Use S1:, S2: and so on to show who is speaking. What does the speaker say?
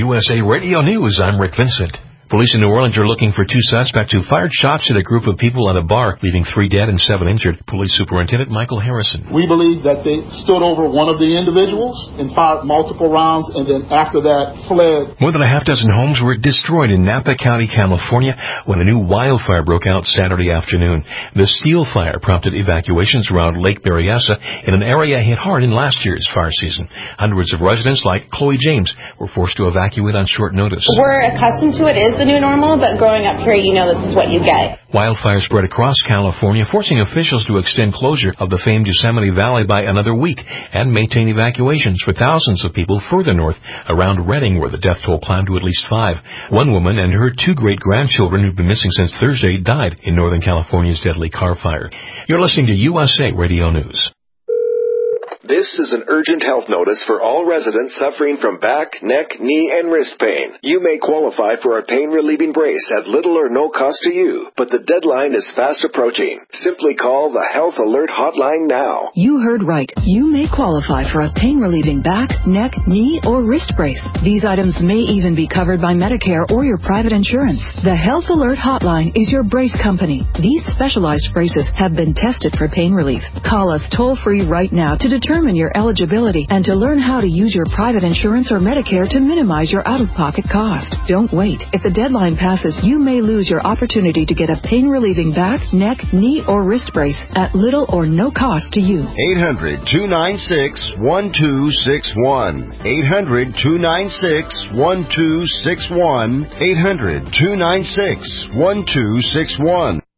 S1: USA Radio News, I'm Rick Vincent. Police in New Orleans are looking for two suspects who fired shots at a group of people at a bar, leaving 3 dead and 7 injured. Police Superintendent Michael Harrison.
S2: We believe that they stood over one of the individuals and fired multiple rounds, and then after that fled.
S1: More than a half dozen homes were destroyed in Napa County, California, when a new wildfire broke out Saturday afternoon. The Steel Fire prompted evacuations around Lake Berryessa in an area hit hard in last year's fire season. Hundreds of residents, like Chloe James, were forced to evacuate on short notice.
S3: We're accustomed to it. It is the new normal, but growing up here, you know this is what you get.
S1: Wildfires spread across California, forcing officials to extend closure of the famed Yosemite Valley by another week and maintain evacuations for thousands of people further north around Redding, where the death toll climbed to at least 5. One woman and her 2 great-grandchildren who've been missing since Thursday died in Northern California's deadly car fire. You're listening to USA Radio News.
S4: This is an urgent health notice for all residents suffering from back, neck, knee, and wrist pain. You may qualify for a pain-relieving brace at little or no cost to you, but the deadline is fast approaching. Simply call the Health Alert Hotline now.
S5: You heard right. You may qualify for a pain-relieving back, neck, knee, or wrist brace. These items may even be covered by Medicare or your private insurance. The Health Alert Hotline is your brace company. These specialized braces have been tested for pain relief. Call us toll-free right now to determine your eligibility and to learn how to use your private insurance or Medicare to minimize your out-of-pocket cost. Don't wait. If the deadline passes, you may lose your opportunity to get a pain-relieving back, neck, knee, or wrist brace at little or no cost to you.
S6: 800-296-1261. 800-296-1261. 800-296-1261.